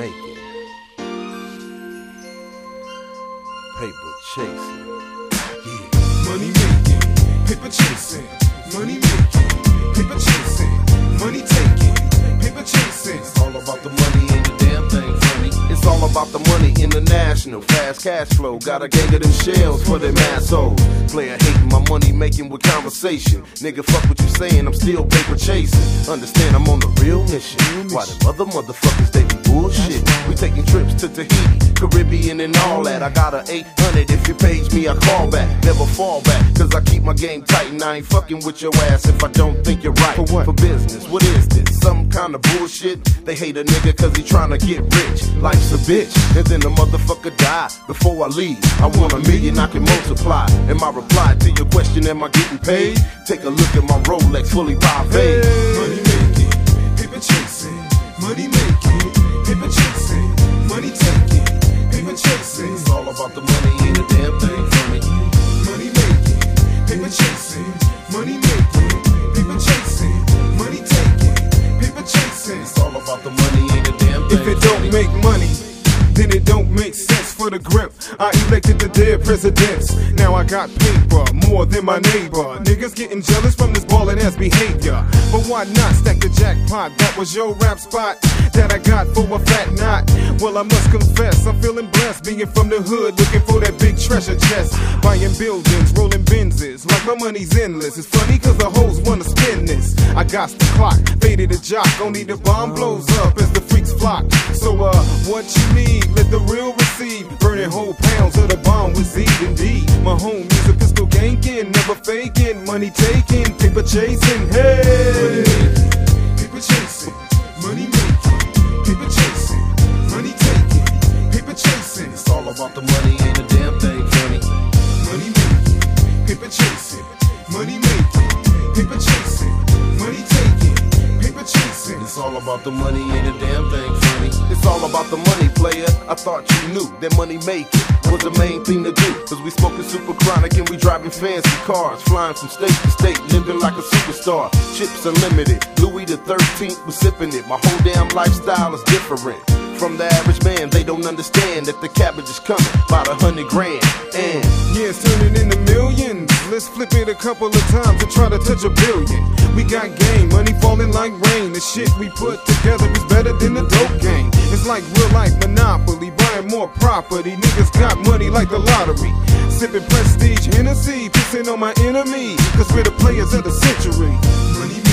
making, paper chasing. Yeah. Money making, paper chasing. Money making, paper chasing. Money taking, paper chasing. It's all about the money, ain't a damn thing funny. It's all about the money, international, fast cash flow. Got a gang of them shells for them assholes. Player hating my money making with conversation. Nigga, fuck what you saying, I'm still paper chasing. Understand I'm on the real mission. Why them other motherfuckers, they be bullshit. We taking trips to Tahiti, Caribbean and all that. I got a 800, if you page me, I call back. Never fall back, cause I keep my game tight. And I ain't fucking with your ass if I don't think you're right. For what? For business, what is this? Some kind of bullshit? They hate a nigga cause he tryna get rich. Life's a bitch, and then the motherfucker die. Before I leave, I want $1 million I can multiply. And my reply to your question, am I getting paid? Take a look at my Rolex, fully pavé. Money making, paper chasing. Money making, paper chasing. Money taking, paper chasing. It's all about the money, ain't a damn thing funny. Money making, paper chasing. Money making, paper chasing. Money taking, paper chasing. It's all about the money, ain't a damn thing If it don't make money, then it don't make sense for the grip. I elected the dead presidents. Now I got paper, more than my neighbor. Niggas getting jealous from this ballin' ass behavior. But why not stack the jackpot? That was your rap spot that I got for a fat knot. Well, I must confess, I'm feeling blessed. Being from the hood, looking for that big treasure chest. Buying buildings, rolling Benzes, like my money's endless. It's funny cause the hoes wanna spin this. I got the clock, faded a jock. Only the bomb blows up as the freaks flock. So what you need? Let the real receive. Burning whole pounds of the bomb with Z and D. My homies a pistol ganking, never faking. Money taking, paper chasing. Hey, money making, paper chasing. Money making, paper chasing. Money taking, paper chasing. It's all about the money, ain't a damn thing funny. Money making, paper chasing. Money making, paper chasing. Money taking, paper chasing. It's all about the money, ain't a damn thing funny. It's all about the money, player. I thought you knew that money making was the main thing to do. Cause we smoking super chronic and we driving fancy cars. Flying from state to state, living like a superstar. Chips unlimited, Louis the 13th was sipping it. My whole damn lifestyle is different from the average man. They don't understand that the cabbage is coming about 100 grand. And yeah, it's turning into millions. Let's flip it a couple of times and try to touch $1 billion. We got game, money falling like rain. The shit we put together is better than the dope game. It's like real life Monopoly, buying more property. Niggas got money like the lottery. Sipping prestige Hennessy, pissing on my enemy. Cause we're the players of the century. Money